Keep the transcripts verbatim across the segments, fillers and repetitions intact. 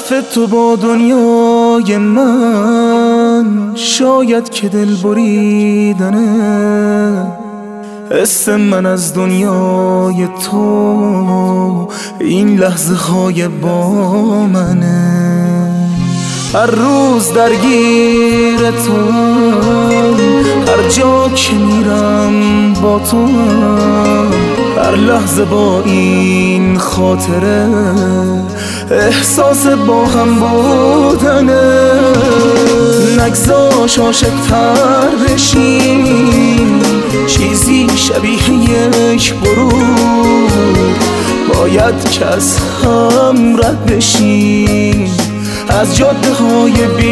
حرف تو با دنیای من شاید که دل بریدنه. حس من از دنیای تو این لحظه های با منه. هر روز درگیر تو، هر جا که میرم با تو، هر لحظه با این خاطره احساس با هم بودنه. نگذاش عاشق‌تر بشیم، چیزی شبیه یک غروب باید که از هم رد بشیم از جاده های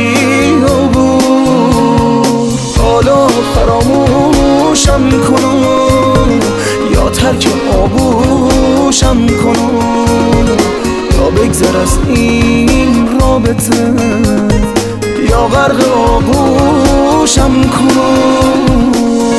بی‌عبور. حالا فراموشم کنم یا ترک آغوشم کنم، یا بگذر از این رابطه یا غرق آغوشم کنم.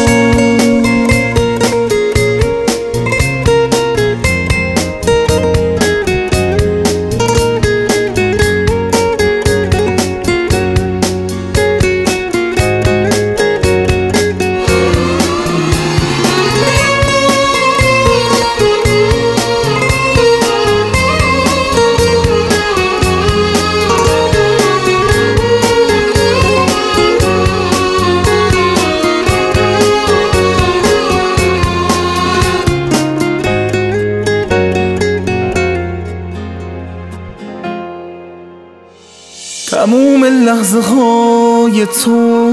تموم لحظه های تو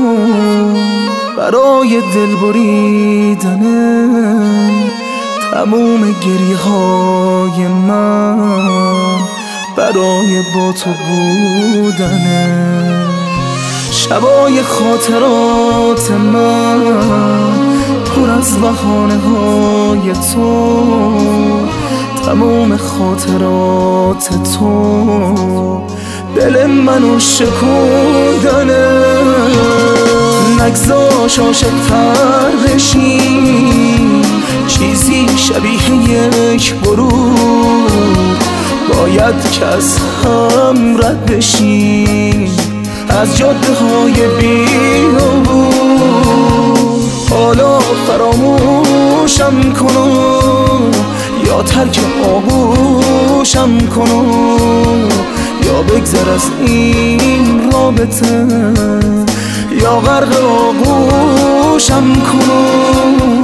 برای دل بریدنه. تموم گریه های من برای با تو بودنه. شبای خاطرات من پر از بهانه های تو، تموم خاطرات تو دل منو شکوندنه. نگذاش عاشق‌تر بشیم، چیزی شبیه یک غروب باید که از هم رد بشیم از جاده های بی‌عبور. حالا فراموشم کنم یا ترک آغوشم کنم، یا بگذر از این رابطه یا غرق آغوشم کنم.